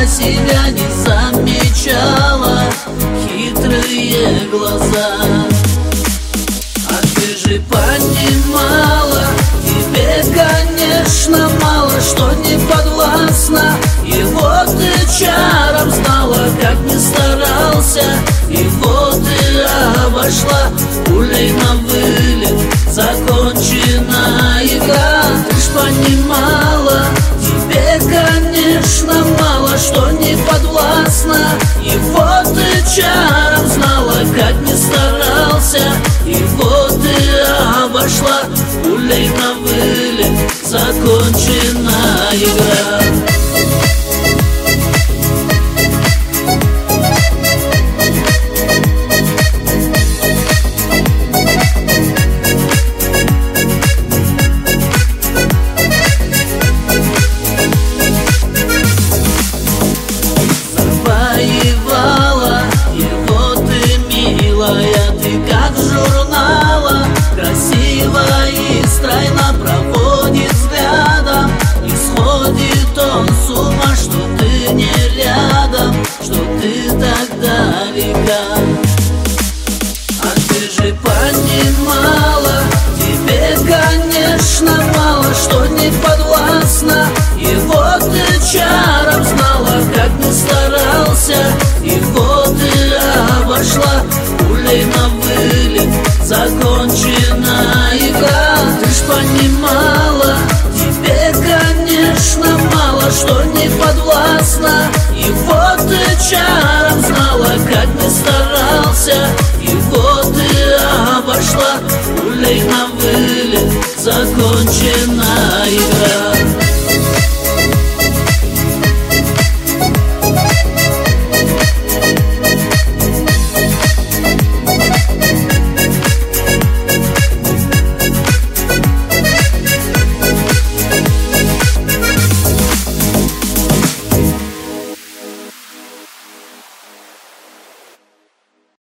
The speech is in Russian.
себя не замечала хитрые глаза. А ты же понимала, тебе, конечно, мало что не подвластно. И вот ты чаром знала, как не старался, и вот ты обошла. Пулей на вылет закончена игра. Ты ж понимала, тебе, конечно, мало что не подвластно. И вот ты чаром знала, как не старался, и вот ты обошла. Пулей на вылет закончена игра. Завоевала, и вот ты, милая, ты как в журналах красиво и стройно проводит взглядом. И сходит он с ума, что ты не рядом, что ты так далека. А ты же понимала, тебе, конечно, мало что не подвластно. И вот ты чаром знала, как не старался, и вот ты обошла. Пулей на вылет закончена игра. Ты ж понимала, тебе, конечно, мало что не подвластно. И вот ты чаром знала, как не старался, и вот ты обошла. Пулей на вылет закончена игра.